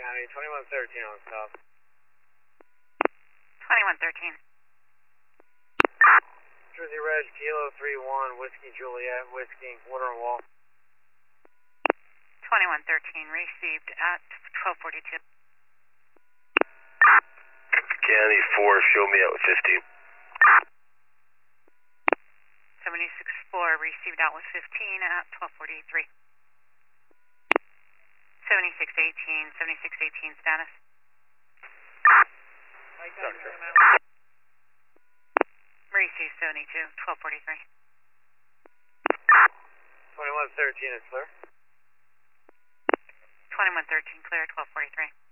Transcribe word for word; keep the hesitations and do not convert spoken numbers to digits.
County, twenty-one thirteen on stop. twenty-one thirteen. Jersey Reg, Kilo three one, Whiskey Juliet, Whiskey, Water and Wall. twenty-one thirteen, received at twelve forty-two. County four, show me out with fifteen. seventy-six four, received out with fifteen at twelve forty-three. seventy-six eighteen, seventy-six eighteen status. Received seventy-two, twelve forty-three. twenty-one thirteen is clear. twenty-one thirteen, clear, twelve forty-three.